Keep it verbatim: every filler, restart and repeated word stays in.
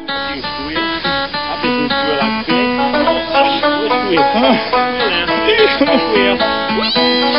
Tem cuia. A pessoa cuia lá que tem. Cuia. Cuia. Cuia.